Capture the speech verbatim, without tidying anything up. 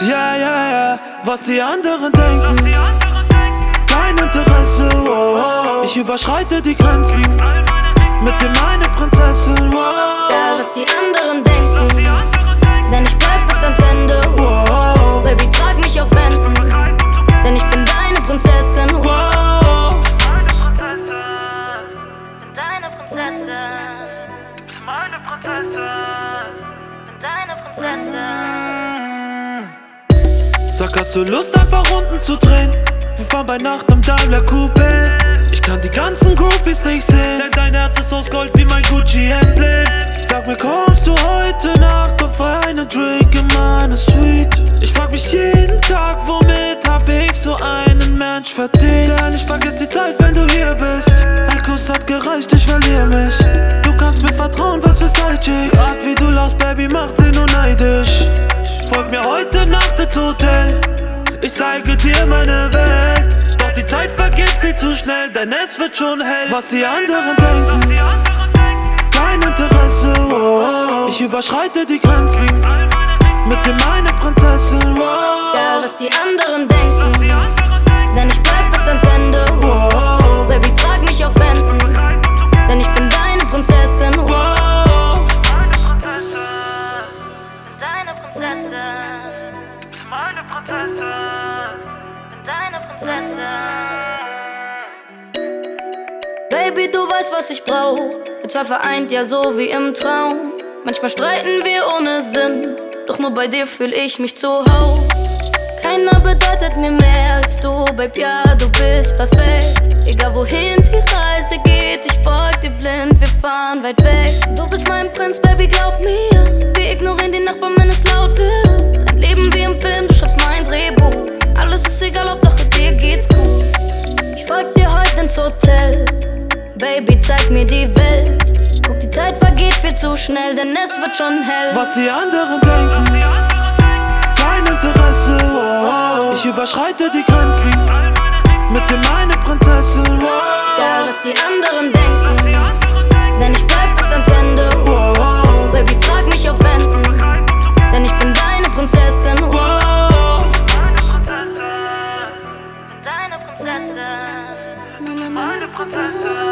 Ja, ja, ja, was die anderen denken. Kein Interesse, oh, oh. Ich überschreite die Grenzen mit dir, meine Prinzessin, oh. Ja, was die anderen denken, denn ich bleib bis ans Ende, oh. Baby, trag mich auf Händen, denn ich bin deine Prinzessin, oh. Bin deine Prinzessin, bist meine Prinzessin, bin deine Prinzessin. Sag, hast du Lust, ein paar Runden zu drehen? Wir fahren bei Nacht im Daimler Coupé. Ich kann die ganzen Groupies nicht sehen, denn dein Herz ist aus Gold wie mein Gucci-Emblem. Sag mir, kommst du heute Nacht auf einen Drink in meine Suite? Ich frag mich jeden Tag, womit hab ich so einen Mensch verdient? Denn ich vergess die Zeit, wenn du hier bist. Ein Kuss hat gereicht, ich verliere mich. Du kannst mir vertrauen, was für Sidechicks. Die Art, wie du lachst, Baby, macht sie nur neidisch. Folg mir heute Nacht ins Hotel, ich zeige dir meine Welt. Doch die Zeit vergeht viel zu schnell, denn es wird schon hell. Was die anderen denken, kein Interesse, oh. Ich überschreite die Grenzen mit dir, meine Prinzessin, oh. Ja, was die anderen denken, denn ich bleib bis ans Ende, oh. Baby, trag mich auf Händen, denn ich bin deine Prinzessin, oh. Deine Prinzessin, bist meine Prinzessin, bin deine Prinzessin. Baby, du weißt, was ich brauch. Wir zwei vereint, ja so wie im Traum. Manchmal streiten wir ohne Sinn, doch nur bei dir fühl ich mich zu Haus. Keiner bedeutet mir mehr als du, Babe, ja, du bist perfekt. Egal wohin die Reise geht, ich folg dir blind, wir fahren weit weg. Du bist mein Prinz, Baby, glaub mir. Wir ignorieren die Nachbarn, wenn es laut wird. Ein Leben wie im Film, du schreibst mein Drehbuch. Alles ist egal, Hauptsache dir geht's gut. Ich folg dir heute ins Hotel, Baby, zeig mir die Welt. Guck, die Zeit vergeht viel zu schnell, denn es wird schon hell. Was die anderen denken, kein Interesse, oh. Ich überschreite die Grenzen mit dir, meine Prinzessin, oh. Ja, was die anderen denken, denn ich bleib bis ans Ende, oh. Baby, trag mich auf Händen, denn ich bin deine Prinzessin, oh. Bin deine Prinzessin, Bin deine Prinzessin, meine Prinzessin.